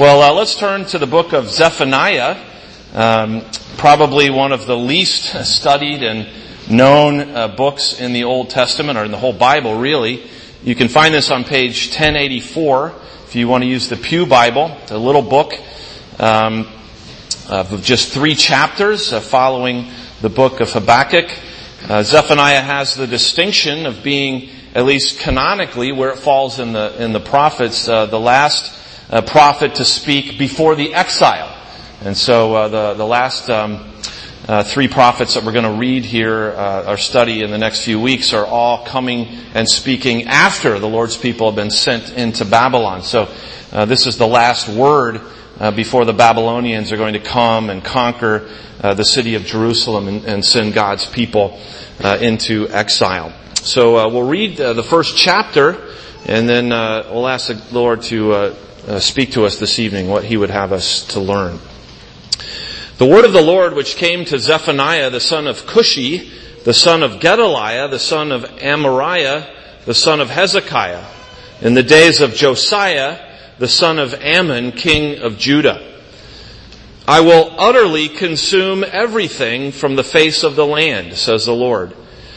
Well, let's turn to the book of Zephaniah, probably one of the least studied and known books in the Old Testament, or in the whole Bible, really. You can find this on page 1084 if you want to use the Pew Bible, a little book of just 3 chapters following the book of Habakkuk. Zephaniah has the distinction of being, at least canonically, where it falls in the prophets, the last prophet to speak before the exile. And so the last 3 prophets that we're going to read here, or study in the next few weeks, are all coming and speaking after the Lord's people have been sent into Babylon. So this is the last word before the Babylonians are going to come and conquer the city of Jerusalem and send God's people into exile. So we'll read the first chapter, and then we'll ask the Lord to speak to us this evening, what He would have us to learn. The word of the Lord which came to Zephaniah the son of Cushi, the son of Gedaliah, the son of Amariah, the son of Hezekiah, in the days of Josiah, the son of Ammon, king of Judah. I will utterly consume everything from the face of the land, says the Lord.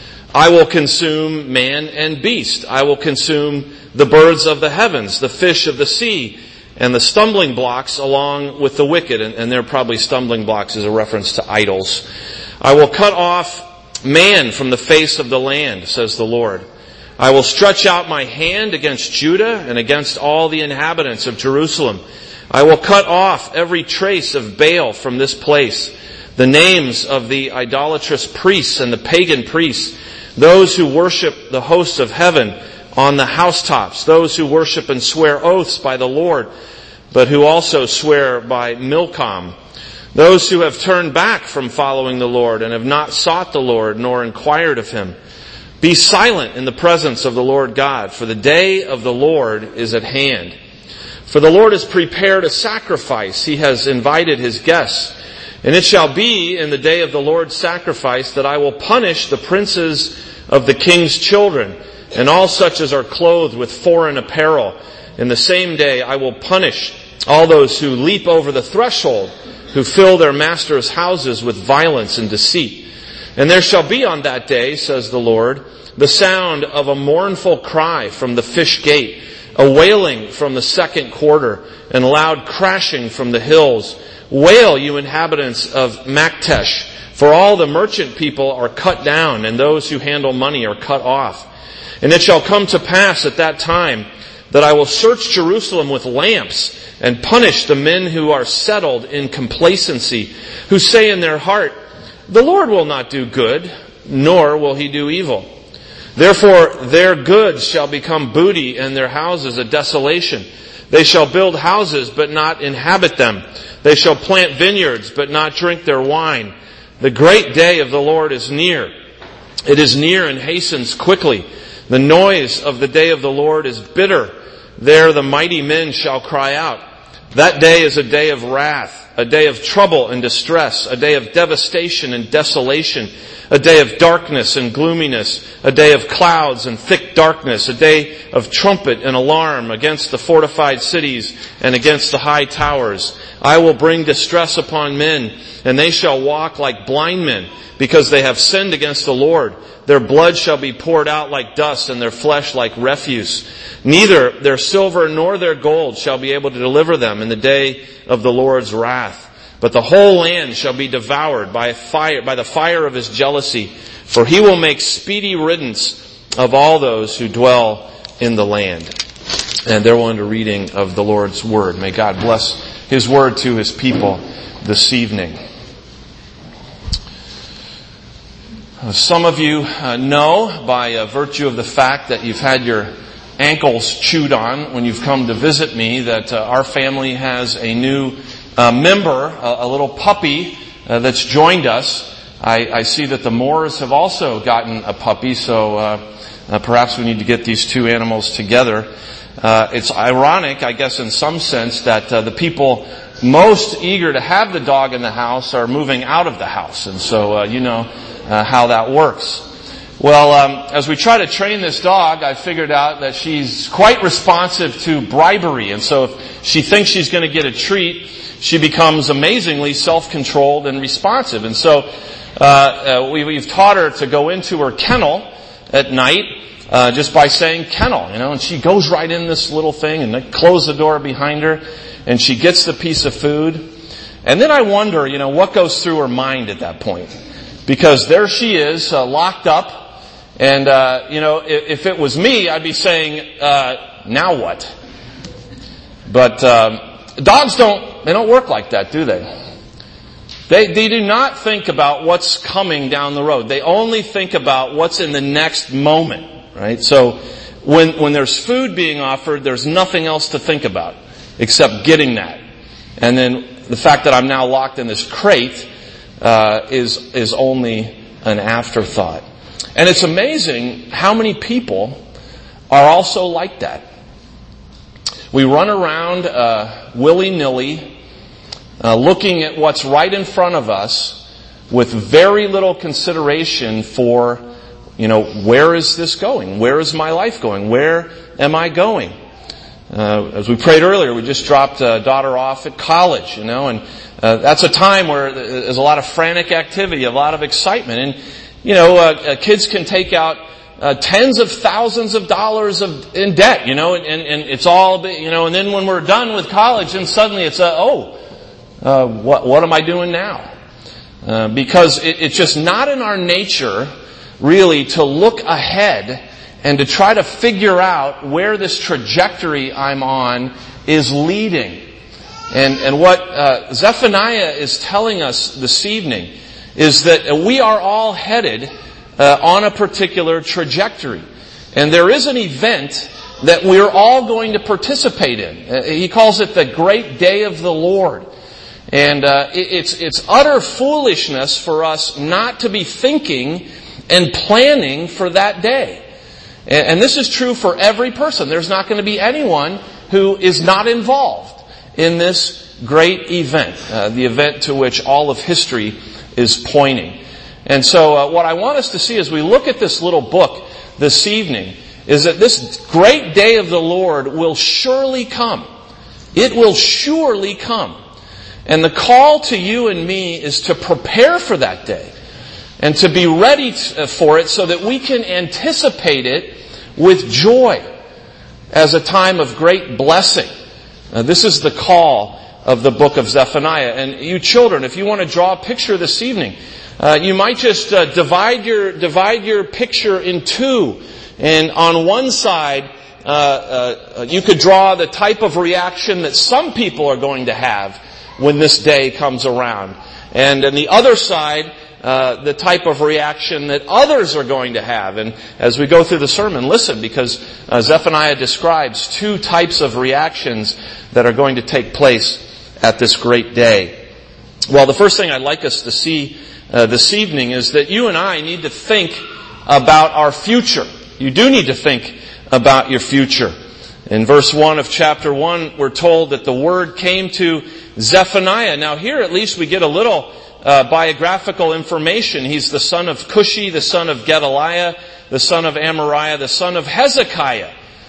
I will consume man and beast. I will consume the birds of the heavens, the fish of the sea, and the stumbling blocks along with the wicked. And they're probably stumbling blocks as a reference to idols. I will cut off man from the face of the land, says the Lord. I will stretch out my hand against Judah and against all the inhabitants of Jerusalem. I will cut off every trace of Baal from this place, the names of the idolatrous priests and the pagan priests, those who worship the hosts of heaven on the housetops, those who worship and swear oaths by the Lord, but who also swear by Milcom, those who have turned back from following the Lord and have not sought the Lord nor inquired of Him. Be silent in the presence of the Lord God, for the day of the Lord is at hand. For the Lord has prepared a sacrifice. He has invited His guests. And it shall be in the day of the Lord's sacrifice that I will punish the princes of the king's children, and all such as are clothed with foreign apparel. In the same day I will punish all those who leap over the threshold, who fill their masters' houses with violence and deceit. And there shall be on that day, says the Lord, the sound of a mournful cry from the fish gate, a wailing from the second quarter, and loud crashing from the hills. Wail, you inhabitants of Maktesh, for all the merchant people are cut down, and those who handle money are cut off. And it shall come to pass at that time that I will search Jerusalem with lamps, and punish the men who are settled in complacency, who say in their heart, the Lord will not do good, nor will He do evil. Therefore their goods shall become booty, and their houses a desolation. They shall build houses, but not inhabit them. They shall plant vineyards, but not drink their wine. The great day of the Lord is near. It is near and hastens quickly. The noise of the day of the Lord is bitter. There the mighty men shall cry out. That day is a day of wrath, a day of trouble and distress, a day of devastation and desolation, a day of darkness and gloominess, a day of clouds and thick darkness, a day of trumpet and alarm against the fortified cities and against the high towers. I will bring distress upon men, and they shall walk like blind men, because they have sinned against the Lord. Their blood shall be poured out like dust, and their flesh like refuse. Neither their silver nor their gold shall be able to deliver them in the day of the Lord's wrath. But the whole land shall be devoured by the fire of His jealousy, for He will make speedy riddance of all those who dwell in the land. And there we'll end a reading of the Lord's Word. May God bless His Word to His people this evening. Some of you know, by virtue of the fact that you've had your ankles chewed on when you've come to visit me, that our family has a new member, a little puppy that's joined us. I see that the Moores have also gotten a puppy, so perhaps we need to get these 2 animals together. It's ironic, I guess, in some sense, that the people most eager to have the dog in the house are moving out of the house. And so, you know how that works. Well, as we try to train this dog, I figured out that she's quite responsive to bribery. And so if she thinks she's going to get a treat, she becomes amazingly self-controlled and responsive. And so we've taught her to go into her kennel at night just by saying kennel, and she goes right in this little thing and then close the door behind her and she gets the piece of food. And then I wonder, what goes through her mind at that point. Because there she is, locked up. And, if it was me, I'd be saying, now what? But dogs don't work like that, do they? They do not think about what's coming down the road. They only think about what's in the next moment, right? So when there's food being offered, there's nothing else to think about except getting that. And then the fact that I'm now locked in this crate is only an afterthought. And it's amazing how many people are also like that. We run around willy-nilly, looking at what's right in front of us with very little consideration for, where is this going? Where is my life going? Where am I going? As we prayed earlier, we just dropped a daughter off at college, and that's a time where there's a lot of frantic activity, a lot of excitement. And kids can take out tens of thousands of dollars in debt, and it's all, and then when we're done with college, then suddenly it's what am I doing now? Because it's just not in our nature, really, to look ahead and to try to figure out where this trajectory I'm on is leading. And what Zephaniah is telling us this evening is that we are all headed on a particular trajectory. And there is an event that we're all going to participate in. He calls it the great day of the Lord. And it's utter foolishness for us not to be thinking and planning for that day. And this is true for every person. There's not going to be anyone who is not involved in this great event, the event to which all of history is pointing. And so what I want us to see as we look at this little book this evening is that this great day of the Lord will surely come. It will surely come. And the call to you and me is to prepare for that day and to be ready for it so that we can anticipate it with joy as a time of great blessing. This is the call of the book of Zephaniah. And you children, if you want to draw a picture this evening, you might just divide your picture in two. And on one side, you could draw the type of reaction that some people are going to have when this day comes around. And on the other side, the type of reaction that others are going to have. And as we go through the sermon, listen, because Zephaniah describes two types of reactions that are going to take place at this great day. Well, the first thing I'd like us to see this evening is that you and I need to think about our future. You do need to think about your future. In verse 1 of chapter 1, we're told that the word came to Zephaniah. Now here at least we get a little biographical information. He's the son of Cushi, the son of Gedaliah, the son of Amariah, the son of Hezekiah.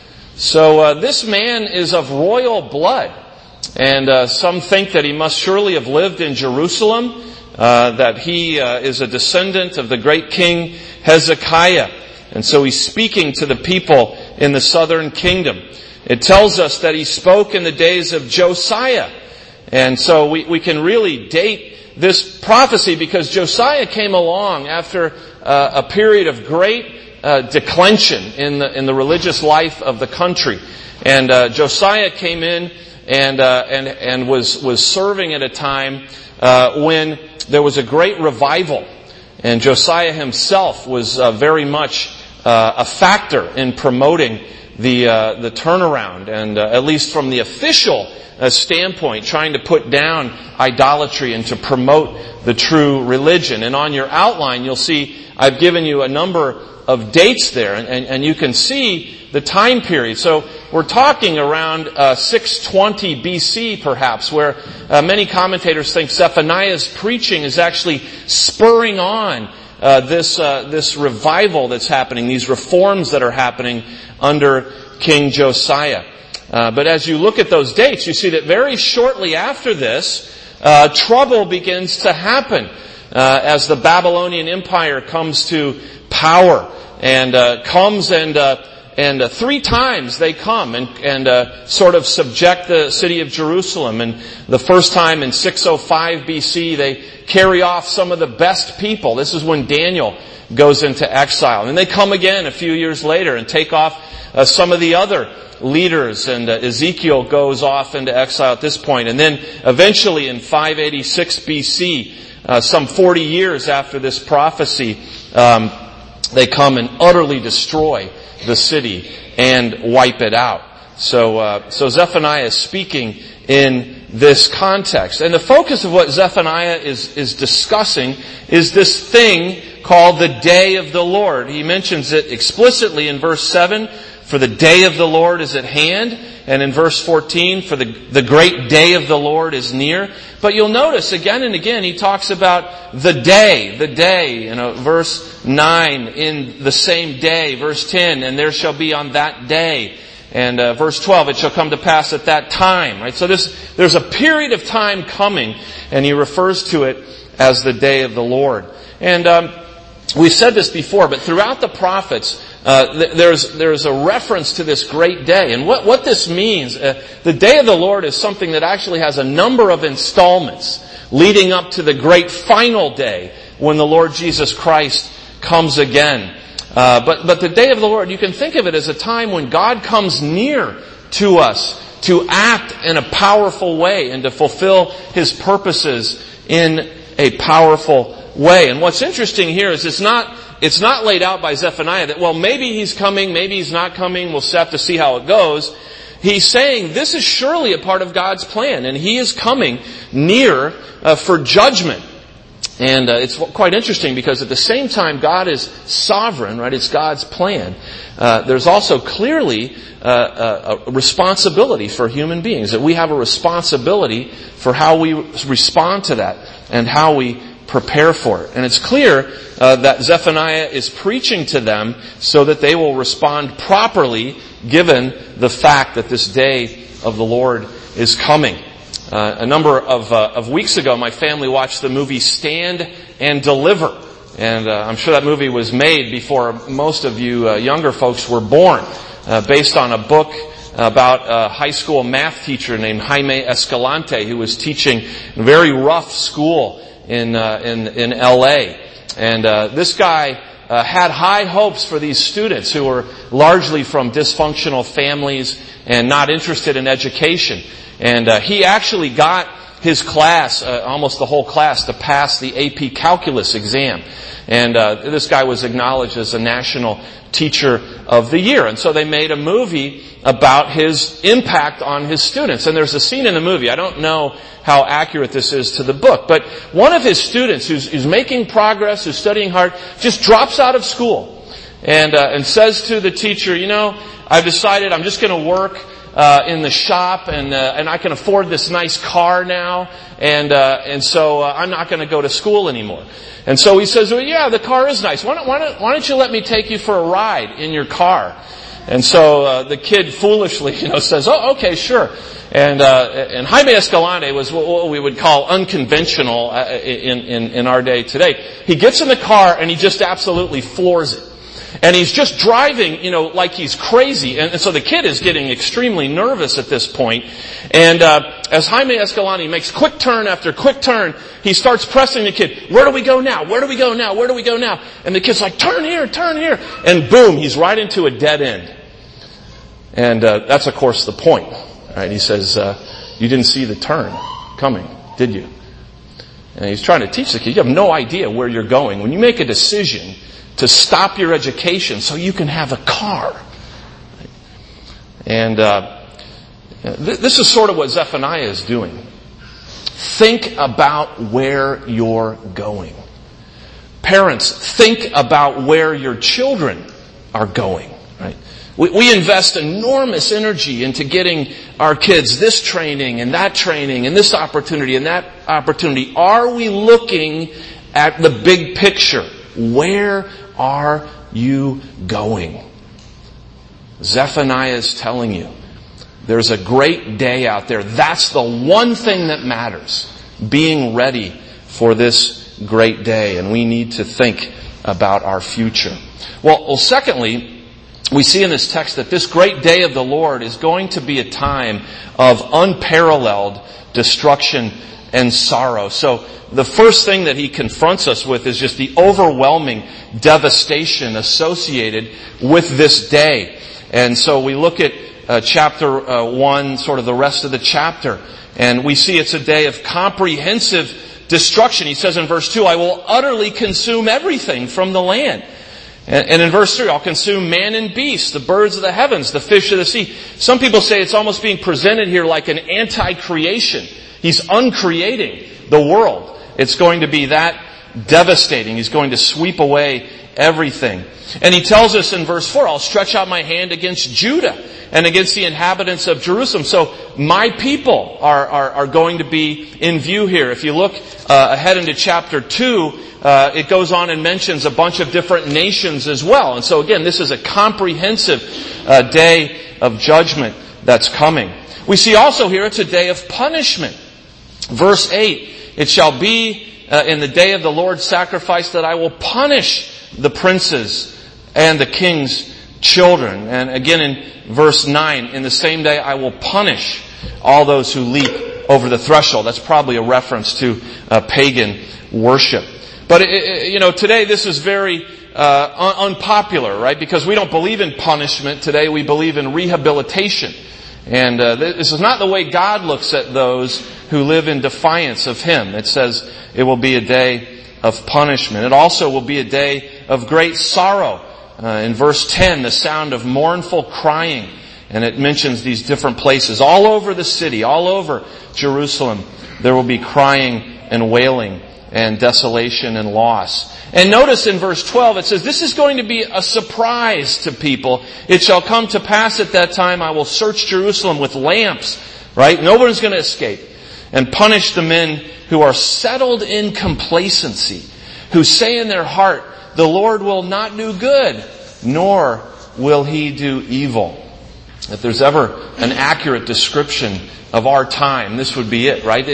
So this man is of royal blood. And some think that he must surely have lived in Jerusalem, that he is a descendant of the great king Hezekiah. And so he's speaking to the people in the southern kingdom. It tells us that he spoke in the days of Josiah. And so we can really date this prophecy because Josiah came along after a period of great declension in the religious life of the country. And Josiah came in and was serving at a time when there was a great revival. And Josiah himself was very much a factor in promoting the turnaround, and at least from the official standpoint, trying to put down idolatry and to promote the true religion. And on your outline, you'll see I've given you a number of dates there, and you can see the time period. So we're talking around 620 BC, perhaps, where many commentators think Zephaniah's preaching is actually spurring on this revival that's happening, these reforms that are happening under King Josiah. But as you look at those dates, you see that very shortly after this, trouble begins to happen as the Babylonian Empire comes to power and comes and 3 times they come and sort of subject the city of Jerusalem. And the first time in 605 BC, they carry off some of the best people. This is when Daniel goes into exile. And they come again a few years later and take off some of the other leaders. And Ezekiel goes off into exile at this point. And then eventually in 586 BC, some 40 years after this prophecy, they come and utterly destroy the city and wipe it out. So Zephaniah is speaking in this context. And the focus of what Zephaniah is discussing is this thing called the day of the Lord. He mentions it explicitly in verse 7, for the day of the Lord is at hand. And in verse 14, for the great day of the Lord is near. But you'll notice again and again, he talks about the day. Verse 9, in the same day. Verse 10, and there shall be on that day. And verse 12, it shall come to pass at that time. Right? So there's a period of time coming, and he refers to it as the day of the Lord. And we've said this before, but throughout the prophets, there's a reference to this great day. And what this means, the day of the Lord is something that actually has a number of installments leading up to the great final day when the Lord Jesus Christ comes again. But the day of the Lord, you can think of it as a time when God comes near to us to act in a powerful way and to fulfill His purposes in a powerful way. And what's interesting here is it's not laid out by Zephaniah that, well, maybe he's coming, maybe he's not coming, we'll have to see how it goes. He's saying this is surely a part of God's plan, and He is coming near for judgment. And it's quite interesting because at the same time God is sovereign, right? It's God's plan. There's also clearly a responsibility for human beings, that we have a responsibility for how we respond to that and how we prepare for it. And it's clear that Zephaniah is preaching to them so that they will respond properly given the fact that this day of the Lord is coming. A number of weeks ago, my family watched the movie Stand and Deliver. And I'm sure that movie was made before most of you younger folks were born, based on a book about a high school math teacher named Jaime Escalante, who was teaching in a very rough school in LA. And this guy had high hopes for these students who were largely from dysfunctional families and not interested in education. And he actually got his class, almost the whole class, to pass the AP Calculus exam. And this guy was acknowledged as a National Teacher of the Year. And so they made a movie about his impact on his students. And there's a scene in the movie, I don't know how accurate this is to the book, but one of his students who's making progress, who's studying hard, just drops out of school and says to the teacher, I've decided I'm just going to work in the shop, and I can afford this nice car now, and so I'm not going to go to school anymore. And so he says, well, yeah, the car is nice. Why don't you let me take you for a ride in your car? And so the kid foolishly, says, oh, okay, sure. And Jaime Escalante was what we would call unconventional in our day today. He gets in the car and he just absolutely floors it. And he's just driving, like he's crazy. And so the kid is getting extremely nervous at this point. And as Jaime Escalante makes quick turn after quick turn, he starts pressing the kid, where do we go now? Where do we go now? Where do we go now? And the kid's like, turn here, turn here. And boom, he's right into a dead end. And that's, of course, the point. Right? He says, you didn't see the turn coming, did you? And he's trying to teach the kid, you have no idea where you're going. When you make a decision to stop your education so you can have a car. And this is sort of what Zephaniah is doing. Think about where you're going. Parents, think about where your children are going. Right? We invest enormous energy into getting our kids this training and this opportunity and that opportunity. Are we looking at the big picture? Where are you going? Zephaniah is telling you, there's a great day out there. That's the one thing that matters. Being ready for this great day. And we need to think about our future. Well, secondly, we see in this text that this great day of the Lord is going to be a time of unparalleled destruction and sorrow. So the first thing that he confronts us with is just the overwhelming devastation associated with this day. And so we look at chapter 1, sort of the rest of the chapter, and we see it's a day of comprehensive destruction. He says in verse 2, I will utterly consume everything from the land. And in verse 3, I'll consume man and beast, the birds of the heavens, the fish of the sea. Some people say it's almost being presented here like an anti-creation. He's uncreating the world. It's going to be that devastating. He's going to sweep away everything. And he tells us in verse 4, I'll stretch out my hand against Judah and against the inhabitants of Jerusalem. So my people are going to be in view here. If you look ahead into chapter 2, it goes on and mentions a bunch of different nations as well. And so again, this is a comprehensive day of judgment that's coming. We see also here it's a day of punishment. Verse 8, it shall be in the day of the Lord's sacrifice that I will punish the princes and the king's children. And again in verse 9, in the same day I will punish all those who leap over the threshold. That's probably a reference to pagan worship. But today this is very unpopular, right? Because we don't believe in punishment. Today we believe in rehabilitation. And this is not the way God looks at those who live in defiance of Him. It says it will be a day of punishment. It also will be a day of great sorrow. In verse 10, the sound of mournful crying. And it mentions these different places. All over the city, all over Jerusalem, there will be crying and wailing and desolation and loss. And notice in verse 12, it says, this is going to be a surprise to people. It shall come to pass at that time, I will search Jerusalem with lamps. Right? No one's going to escape. And punish the men who are settled in complacency, who say in their heart, the Lord will not do good, nor will He do evil. If there's ever an accurate description of our time, this would be it, right?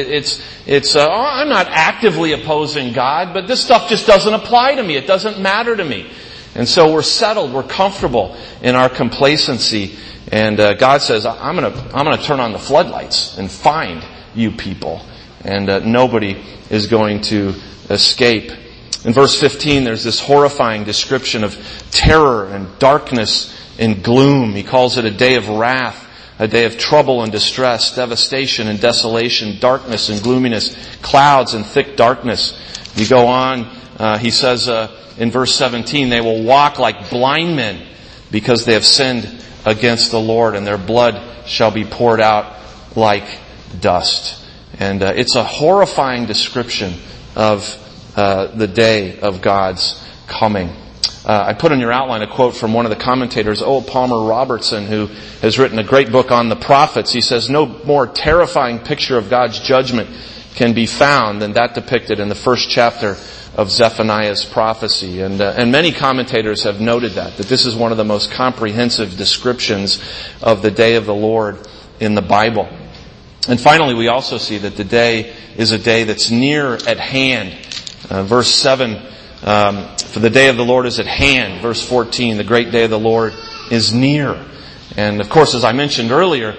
I'm not actively opposing God, but this stuff just doesn't apply to me. It doesn't matter to me. And so we're settled, we're comfortable in our complacency. And God says, I'm going to turn on the floodlights and find you people. And nobody is going to escape. In verse 15, there's this horrifying description of terror and darkness and gloom. He calls it a day of wrath, a day of trouble and distress, devastation and desolation, darkness and gloominess, clouds and thick darkness. You go on, he says in verse 17, they will walk like blind men because they have sinned against the Lord, and their blood shall be poured out like dust. And it's a horrifying description of the day of God's coming. I put in your outline a quote from one of the commentators, O. Palmer Robertson, who has written a great book on the prophets. He says, no more terrifying picture of God's judgment can be found than that depicted in the first chapter of Zephaniah's prophecy. And many commentators have noted that this is one of the most comprehensive descriptions of the day of the Lord in the Bible. And finally, we also see that the day is a day that's near at hand. Verse 7, for the day of the Lord is at hand. Verse 14, the great day of the Lord is near. And of course, as I mentioned earlier,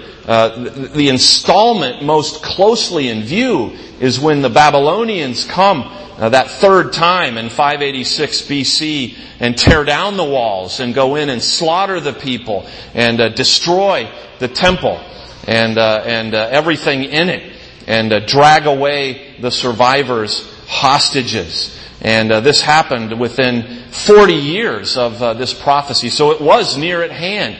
the installment most closely in view is when the Babylonians come that third time in 586 BC and tear down the walls and go in and slaughter the people and destroy the temple and everything in it and drag away the survivors hostages. And this happened within 40 years of this prophecy. So it was near at hand.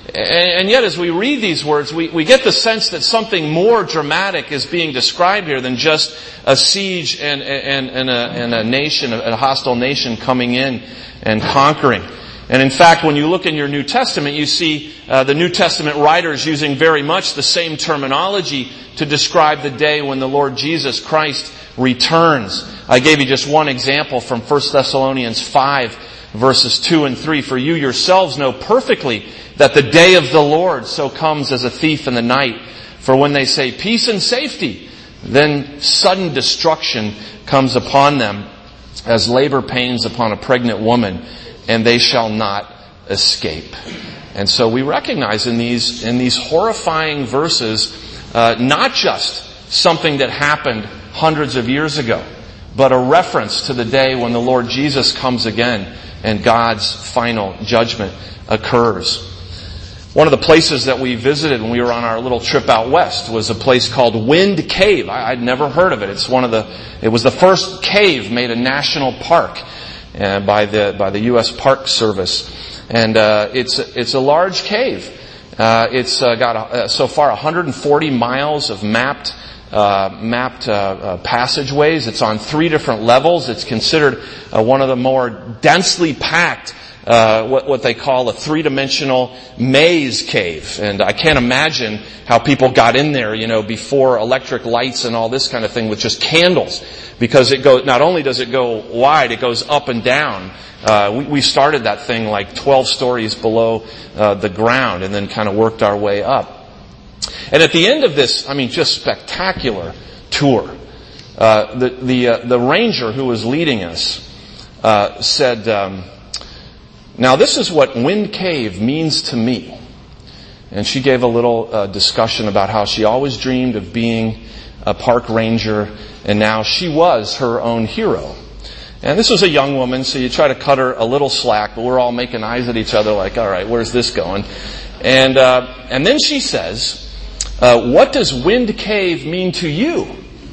And yet as we read these words, we get the sense that something more dramatic is being described here than just a siege and a nation, a hostile nation coming in and conquering. And in fact, when you look in your New Testament, you see the New Testament writers using very much the same terminology to describe the day when the Lord Jesus Christ returns. I gave you just one example from 1 Thessalonians 5, verses 2 and 3. For you yourselves know perfectly that the day of the Lord so comes as a thief in the night. For when they say peace and safety, then sudden destruction comes upon them as labor pains upon a pregnant woman, and they shall not escape. And so we recognize in these horrifying verses, not just something that happened hundreds of years ago, but a reference to the day when the Lord Jesus comes again and God's final judgment occurs. One of the places that we visited when we were on our little trip out west was a place called Wind Cave. I'd never heard of it. It was the first cave made a national park by the U.S. Park Service, and it's a large cave. It's got so far 140 miles of mapped passageways. It's on 3 different levels. It's considered one of the more densely packed, what they call a 3-dimensional maze cave. And I can't imagine how people got in there, before electric lights and all this kind of thing with just candles. Because not only does it go wide, it goes up and down. We started that thing like 12 stories below the ground and then kind of worked our way up. And at the end of this, just spectacular tour, the ranger who was leading us said, now this is what Wind Cave means to me. And she gave a little discussion about how she always dreamed of being a park ranger, and now she was her own hero. And this was a young woman, so you try to cut her a little slack, but we're all making eyes at each other like, all right, where's this going? And then she says, what does Wind Cave mean to you?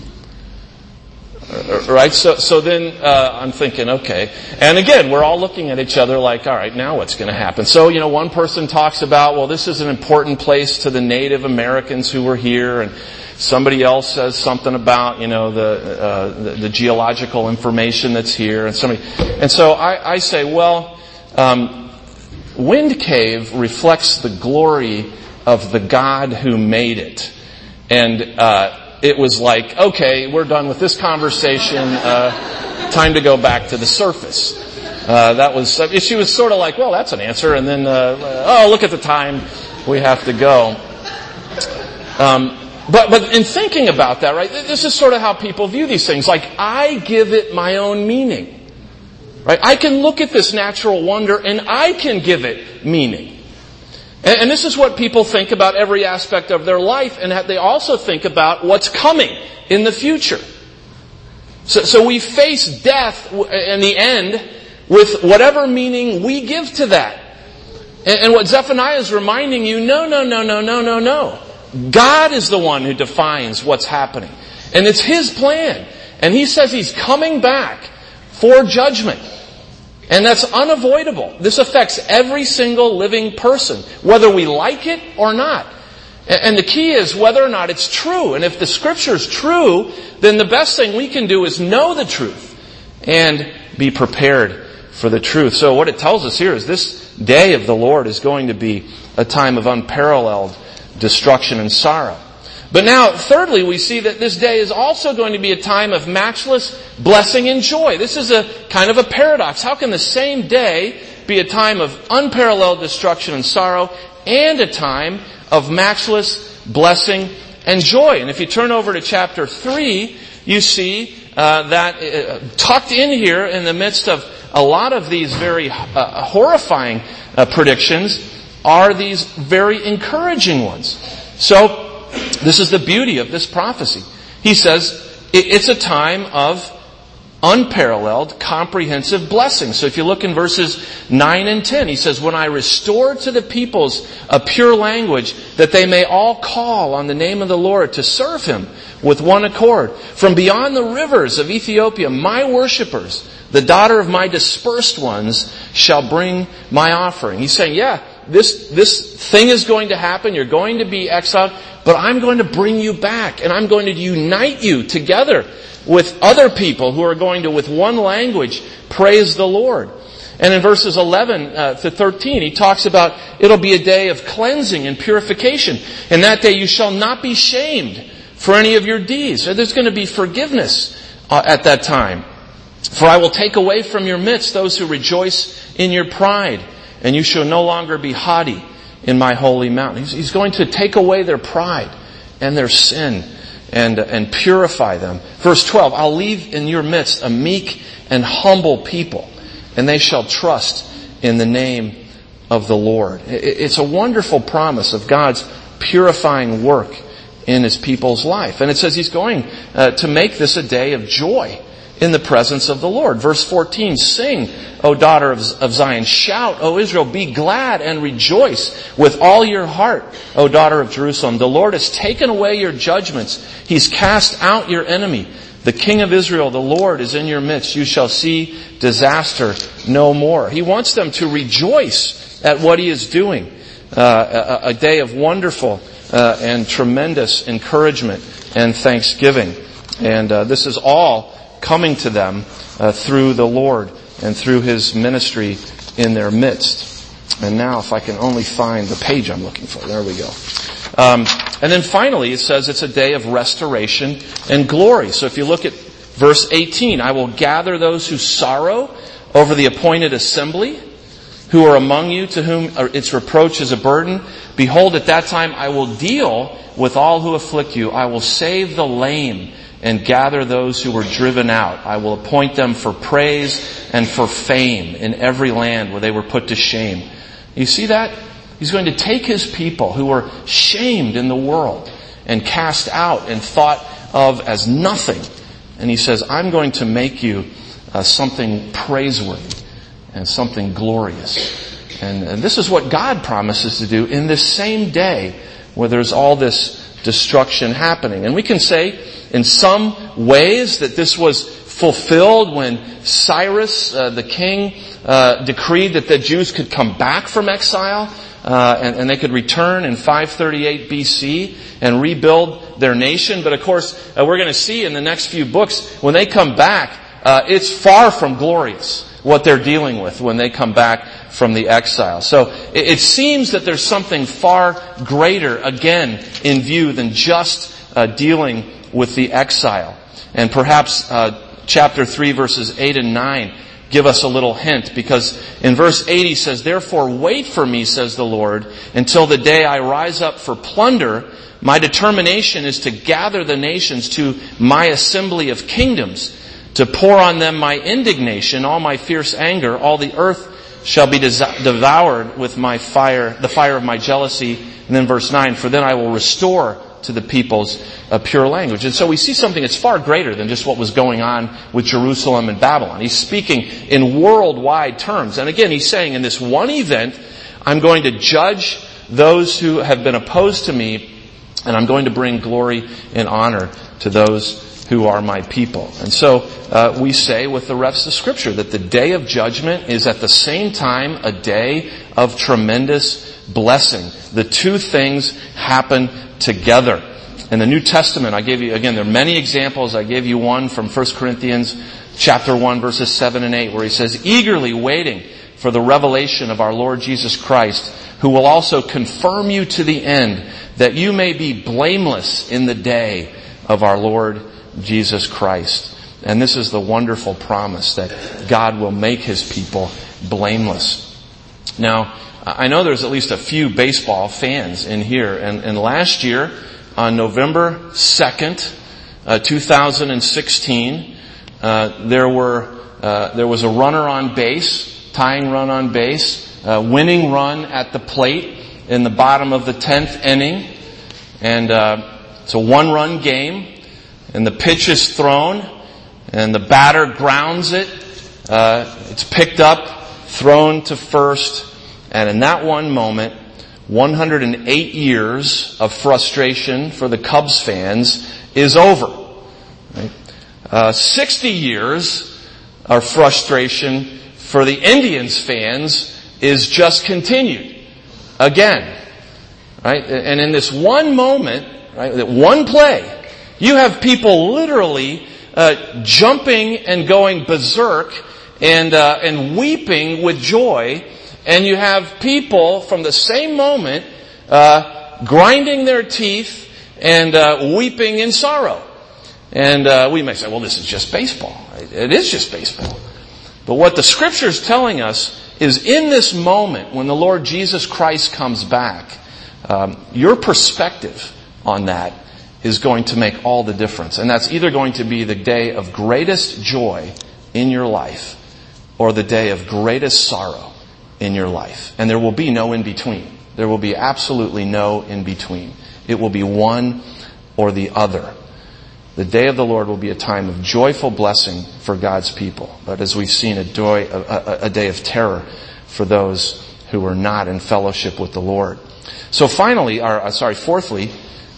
Right? So then I'm thinking, okay. And again, we're all looking at each other like, all right, now what's going to happen? So, one person talks about, well, this is an important place to the Native Americans who were here, and somebody else says something about, the geological information that's here, and so I say, well, Wind Cave reflects the glory of the God who made it. And it was like, okay, we're done with this conversation. Time to go back to the surface. She was sort of like, well, that's an answer. And then, look at the time. We have to go. But in thinking about that, right, this is sort of how people view these things. Like, I give it my own meaning. Right? I can look at this natural wonder and I can give it meaning. And this is what people think about every aspect of their life, and they also think about what's coming in the future. So we face death in the end with whatever meaning we give to that. And what Zephaniah is reminding you, no. God is the one who defines what's happening. And it's His plan. And He says He's coming back for judgment. And that's unavoidable. This affects every single living person, whether we like it or not. And the key is whether or not it's true. And if the Scripture is true, then the best thing we can do is know the truth and be prepared for the truth. So what it tells us here is this day of the Lord is going to be a time of unparalleled destruction and sorrow. But now, thirdly, we see that this day is also going to be a time of matchless blessing and joy. This is a kind of a paradox. How can the same day be a time of unparalleled destruction and sorrow and a time of matchless blessing and joy? And if you turn over to chapter 3, you see that tucked in here in the midst of a lot of these very horrifying predictions are these very encouraging ones. So, this is the beauty of this prophecy. He says it's a time of unparalleled, comprehensive blessing. So if you look in verses 9 and 10, he says, when I restore to the peoples a pure language, that they may all call on the name of the Lord to serve Him with one accord. From beyond the rivers of Ethiopia, my worshipers, the daughter of my dispersed ones, shall bring my offering. He's saying, this thing is going to happen. You're going to be exiled, but I'm going to bring you back, and I'm going to unite you together with other people who are going to, with one language, praise the Lord. And in verses 11 to 13, he talks about it'll be a day of cleansing and purification. In that day you shall not be shamed for any of your deeds. So there's going to be forgiveness at that time. For I will take away from your midst those who rejoice in your pride, and you shall no longer be haughty in my holy mountain. He's going to take away their pride and their sin and purify them. Verse 12, I'll leave in your midst a meek and humble people, and they shall trust in the name of the Lord. It's a wonderful promise of God's purifying work in His people's life. And it says He's going to make this a day of joy in the presence of the Lord. Verse 14, sing, O daughter of Zion. Shout, O Israel. Be glad and rejoice with all your heart, O daughter of Jerusalem. The Lord has taken away your judgments. He's cast out your enemy. The King of Israel, the Lord, is in your midst. You shall see disaster no more. He wants them to rejoice at what He is doing. A day of wonderful and tremendous encouragement and thanksgiving. And this is all coming to them through the Lord and through His ministry in their midst. And now if I can only find the page I'm looking for. There we go. And then finally it says it's a day of restoration and glory. So if you look at verse 18, I will gather those who sorrow over the appointed assembly, who are among you, to whom its reproach is a burden. Behold, at that time I will deal with all who afflict you. I will save the lame and gather those who were driven out. I will appoint them for praise and for fame in every land where they were put to shame. You see that? He's going to take His people who were shamed in the world and cast out and thought of as nothing. And He says, I'm going to make you something praiseworthy and something glorious. And this is what God promises to do in this same day where there's all this destruction happening. And we can say in some ways that this was fulfilled when Cyrus, the king, decreed that the Jews could come back from exile and they could return in 538 BC and rebuild their nation. But of course, we're going to see in the next few books, when they come back, it's far from glorious what they're dealing with when they come back from the exile. So it seems that there's something far greater again in view than just dealing with the exile. And perhaps chapter 3 verses 8 and 9 give us a little hint, because in verse 8 he says, therefore wait for me, says the Lord, until the day I rise up for plunder. My determination is to gather the nations to my assembly of kingdoms, to pour on them my indignation, all my fierce anger. All the earth shall be devoured with my fire, the fire of my jealousy. And then verse 9, for then I will restore to the peoples a pure language. And so we see something that's far greater than just what was going on with Jerusalem and Babylon. He's speaking in worldwide terms. And again, he's saying in this one event, I'm going to judge those who have been opposed to me, and I'm going to bring glory and honor to those who are my people. And so we say with the rest of Scripture that the day of judgment is at the same time a day of tremendous blessing. The two things happen together. In the New Testament, I gave you, again, there are many examples. I gave you one from 1 Corinthians chapter 1, verses 7 and 8, where he says, eagerly waiting for the revelation of our Lord Jesus Christ, who will also confirm you to the end, that you may be blameless in the day of our Lord Jesus Christ. And this is the wonderful promise that God will make His people blameless. Now, I know there's at least a few baseball fans in here. And last year, on November 2nd, 2016, there was a runner on base, tying run on base, winning run at the plate in the bottom of the 10th inning. And it's a one-run game. And the pitch is thrown, and the batter grounds it. It's picked up, thrown to first. And in that one moment, 108 years of frustration for the Cubs fans is over. Right? 60 years of frustration for the Indians fans is just continued again. Right? And in this one moment, right, that one play, you have people literally jumping and going berserk and weeping with joy, and you have people from the same moment grinding their teeth and weeping in sorrow. And we may say, well, this is just baseball. It is just baseball. But what the Scripture is telling us is in this moment when the Lord Jesus Christ comes back, your perspective on that is going to make all the difference. And that's either going to be the day of greatest joy in your life or the day of greatest sorrow in your life. And there will be no in between. There will be absolutely no in between. It will be one or the other. The day of the Lord will be a time of joyful blessing for God's people. But as we've seen, a day of terror for those who are not in fellowship with the Lord. So fourthly,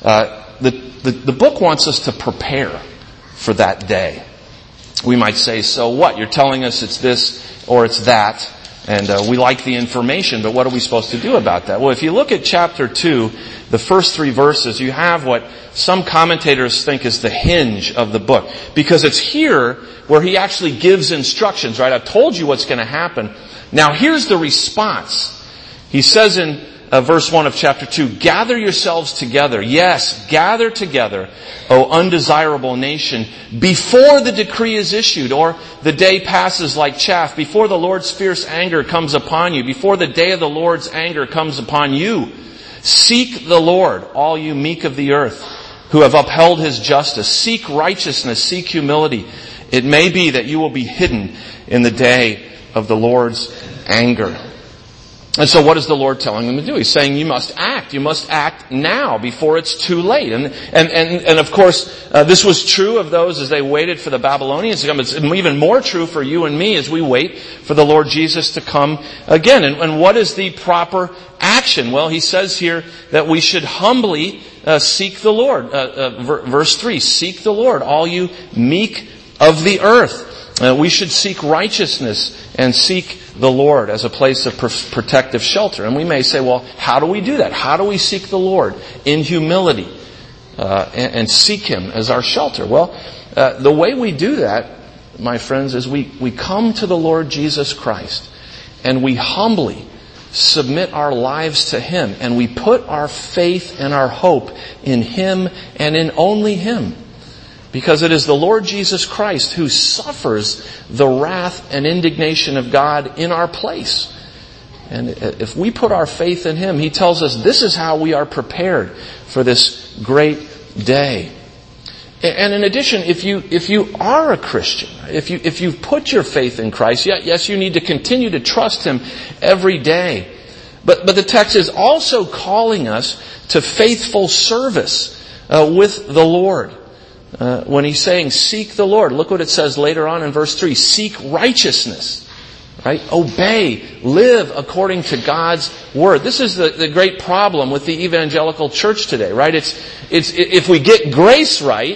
the book wants us to prepare for that day. We might say, so what? You're telling us it's this or it's that, and we like the information, but what are we supposed to do about that? Well, if you look at chapter 2, the first 3 verses, you have what some commentators think is the hinge of the book. Because it's here where he actually gives instructions, right? I've told you what's going to happen. Now here's the response. He says in verse 1 of chapter 2, gather yourselves together. Yes, gather together, O undesirable nation, before the decree is issued, or the day passes like chaff, before the Lord's fierce anger comes upon you, before the day of the Lord's anger comes upon you. Seek the Lord, all you meek of the earth, who have upheld His justice. Seek righteousness, seek humility. It may be that you will be hidden in the day of the Lord's anger. And so what is the Lord telling them to do? He's saying you must act. You must act now before it's too late. And of course, this was true of those as they waited for the Babylonians to come. It's even more true for you and me as we wait for the Lord Jesus to come again. And what is the proper action? Well, he says here that we should humbly seek the Lord. Verse 3, seek the Lord, all you meek of the earth. We should seek righteousness and seek the Lord as a place of protective shelter. And we may say, well, how do we do that? How do we seek the Lord in humility and seek Him as our shelter? Well, the way we do that, my friends, is we come to the Lord Jesus Christ and we humbly submit our lives to Him, and we put our faith and our hope in Him and in only Him. Because it is the Lord Jesus Christ who suffers the wrath and indignation of God in our place. And if we put our faith in Him, He tells us this is how we are prepared for this great day. And in addition, if you are a Christian, if you've put your faith in Christ, yes, you need to continue to trust Him every day. But the text is also calling us to faithful service with the Lord. When he's saying, seek the Lord, look what it says later on in verse 3. Seek righteousness. Right? Obey. Live according to God's Word. This is the great problem with the evangelical church today, right? It's if we get grace right,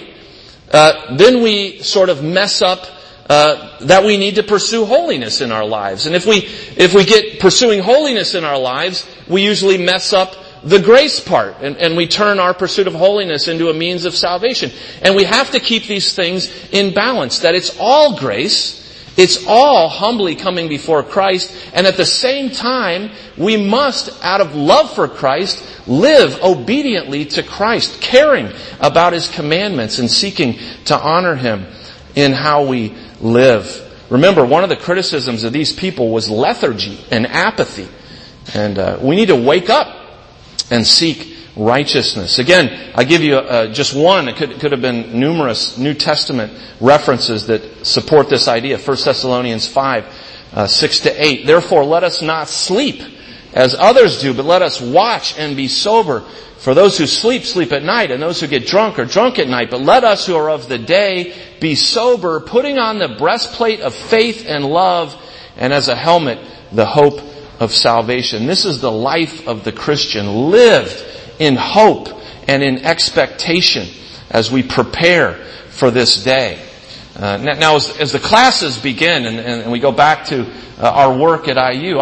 then we sort of mess up that we need to pursue holiness in our lives. And if we get pursuing holiness in our lives, we usually mess up the grace part, and we turn our pursuit of holiness into a means of salvation. And we have to keep these things in balance, that it's all grace, it's all humbly coming before Christ, and at the same time, we must, out of love for Christ, live obediently to Christ, caring about His commandments and seeking to honor Him in how we live. Remember, one of the criticisms of these people was lethargy and apathy. And we need to wake up and seek righteousness. Again, I give you just one. It could have been numerous New Testament references that support this idea. 1 Thessalonians 5, 6-8. Therefore, let us not sleep as others do, but let us watch and be sober. For those who sleep, sleep at night, and those who get drunk are drunk at night. But let us who are of the day be sober, putting on the breastplate of faith and love, and as a helmet, the hope of salvation. This is the life of the Christian, lived in hope and in expectation as we prepare for this day. Now, as the classes begin and we go back to our work at IU,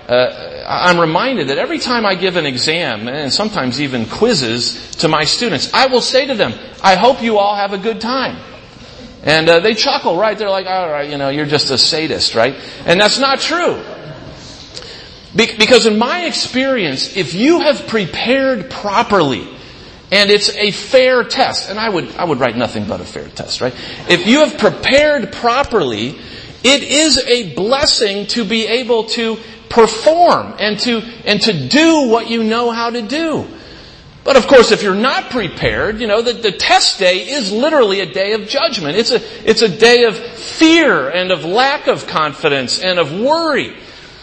I'm reminded that every time I give an exam, and sometimes even quizzes to my students, I will say to them, I hope you all have a good time. And they chuckle, right? They're like, all right, you're just a sadist, right? And that's not true. Because in my experience, if you have prepared properly, and it's a fair test, and I would write nothing but a fair test, right? If you have prepared properly, it is a blessing to be able to perform and to do what you know how to do. But of course, if you're not prepared, the test day is literally a day of judgment. It's a day of fear and of lack of confidence and of worry.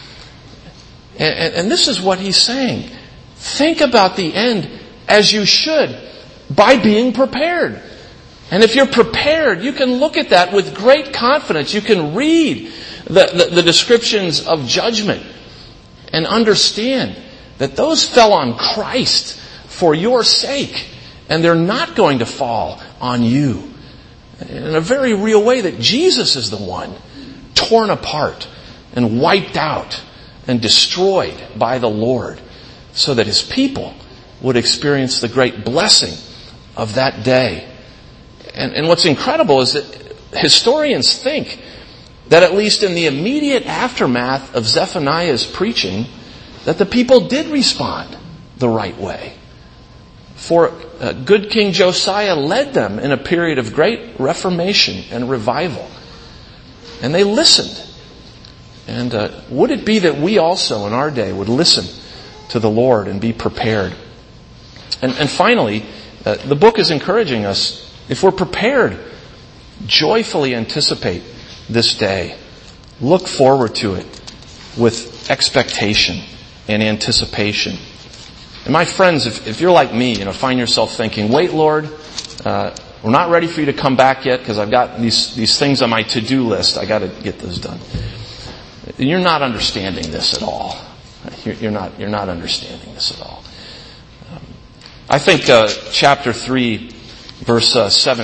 And this is what he's saying. Think about the end as you should by being prepared. And if you're prepared, you can look at that with great confidence. You can read the descriptions of judgment and understand that those fell on Christ for your sake, and they're not going to fall on you. In a very real way, that Jesus is the one torn apart and wiped out and destroyed by the Lord, so that His people would experience the great blessing of that day. And what's incredible is that historians think that at least in the immediate aftermath of Zephaniah's preaching, that the people did respond the right way. For good King Josiah led them in a period of great reformation and revival. And they listened. And would it be that we also in our day would listen to the Lord and be prepared? And finally, the book is encouraging us, if we're prepared, joyfully anticipate this day. Look forward to it with expectation and anticipation. And my friends, if you're like me, find yourself thinking, wait, Lord, we're not ready for you to come back yet because I've got these things on my to-do list. I got to get those done. You're not understanding this at all. You're not understanding this at all. I think chapter 3, verse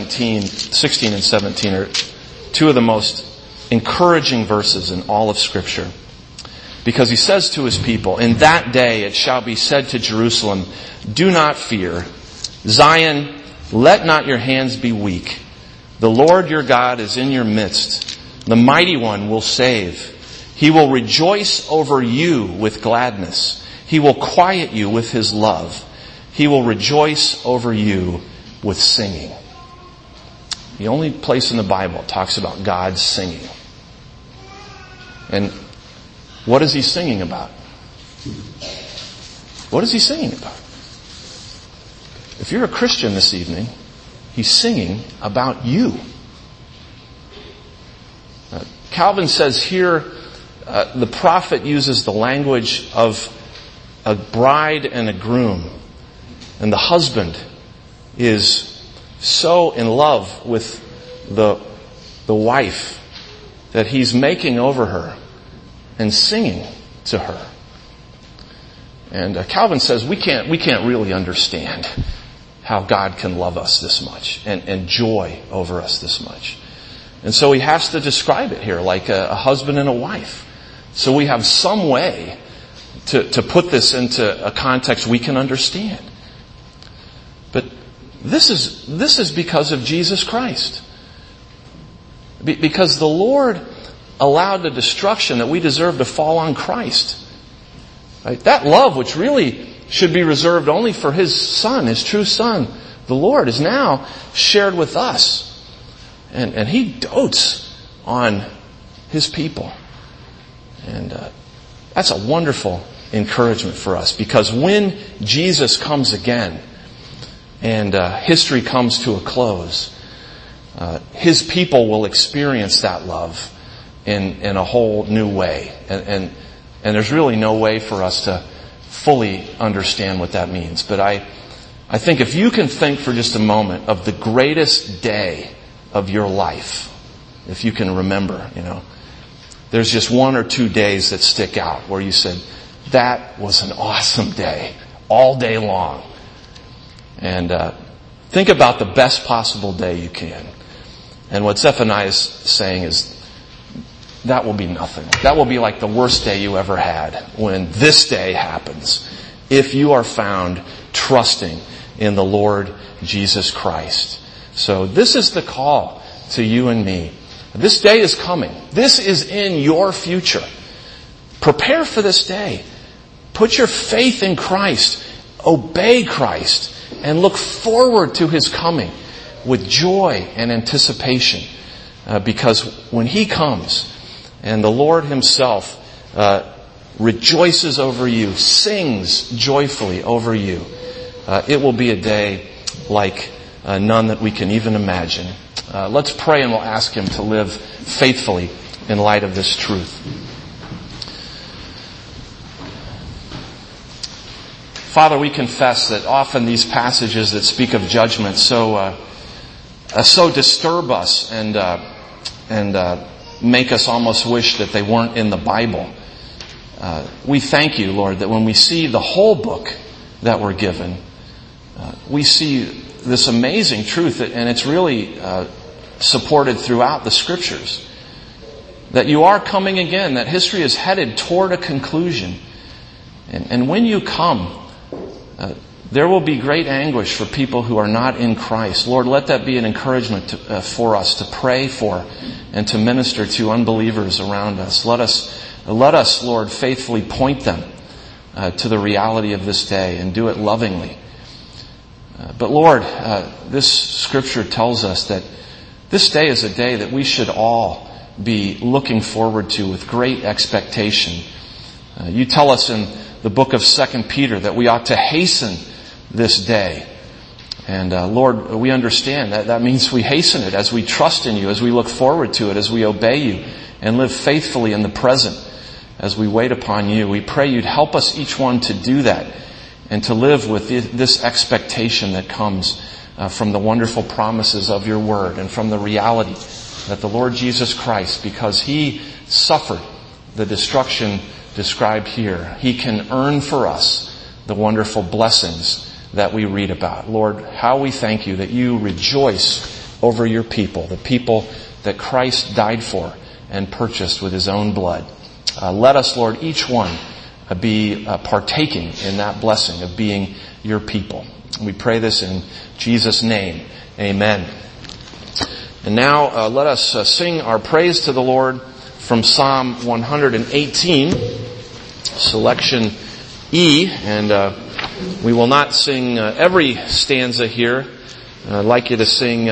16 and 17 are two of the most encouraging verses in all of Scripture. Because he says to his people, in that day it shall be said to Jerusalem, do not fear. Zion, let not your hands be weak. The Lord your God is in your midst. The mighty one will save. He will rejoice over you with gladness. He will quiet you with His love. He will rejoice over you with singing. The only place in the Bible talks about God singing. And what is He singing about? What is He singing about? If you're a Christian this evening, He's singing about you. Calvin says here, the prophet uses the language of a bride and a groom. And the husband is so in love with the wife that he's making over her and singing to her. And Calvin says we can't really understand how God can love us this much and joy over us this much. And so he has to describe it here like a husband and a wife. So we have some way to put this into a context we can understand. But this is because of Jesus Christ. Because the Lord allowed the destruction that we deserve to fall on Christ. Right? That love, which really should be reserved only for His Son, His true Son, the Lord, is now shared with us. And He dotes on His people. And that's a wonderful encouragement for us. Because when Jesus comes again and history comes to a close, His people will experience that love in a whole new way. And there's really no way for us to fully understand what that means. But I think if you can think for just a moment of the greatest day of your life, if you can remember, there's just one or two days that stick out where you said, that was an awesome day, all day long. And think about the best possible day you can. And what Zephaniah is saying is, that will be nothing. That will be like the worst day you ever had when this day happens. If you are found trusting in the Lord Jesus Christ. So this is the call to you and me. This day is coming. This is in your future. Prepare for this day. Put your faith in Christ. Obey Christ. And look forward to His coming with joy and anticipation. Because when He comes and the Lord Himself rejoices over you, sings joyfully over you, it will be a day like none that we can even imagine. Let's pray and we'll ask Him to live faithfully in light of this truth. Father, we confess that often these passages that speak of judgment so disturb us and make us almost wish that they weren't in the Bible. We thank you, Lord, that when we see the whole book that we're given, we see this amazing truth, and it's really supported throughout the Scriptures, that you are coming again, that history is headed toward a conclusion. And when you come, there will be great anguish for people who are not in Christ. Lord, let that be an encouragement for us to pray for and to minister to unbelievers around us. Let us, Lord, faithfully point them to the reality of this day and do it lovingly. But Lord, this Scripture tells us that this day is a day that we should all be looking forward to with great expectation. You tell us in the book of 2 Peter that we ought to hasten this day. And Lord, we understand that means we hasten it as we trust in you, as we look forward to it, as we obey you and live faithfully in the present as we wait upon you. We pray you'd help us each one to do that and to live with this expectation that comes from the wonderful promises of your word and from the reality that the Lord Jesus Christ, because He suffered the destruction described here, He can earn for us the wonderful blessings that we read about. Lord, how we thank you that you rejoice over your people, the people that Christ died for and purchased with His own blood. Let us, Lord, each one be partaking in that blessing of being your people. We pray this in Jesus' name. Amen. And now let us sing our praise to the Lord from Psalm 118, selection E. And we will not sing every stanza here. I'd like you to sing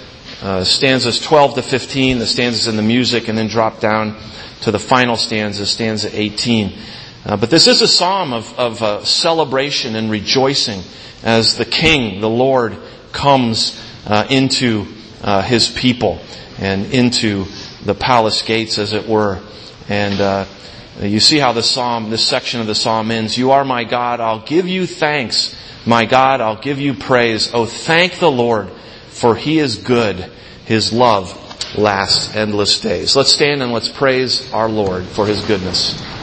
stanzas 12 to 15, the stanzas in the music, and then drop down to the final stanza, stanza 18. But this is a psalm of celebration and rejoicing as the King, the Lord, comes into His people and into the palace gates, as it were. And you see how this section of the psalm ends. You are my God, I'll give you thanks. My God, I'll give you praise. Oh, thank the Lord, for He is good. His love lasts endless days. Let's stand and let's praise our Lord for His goodness.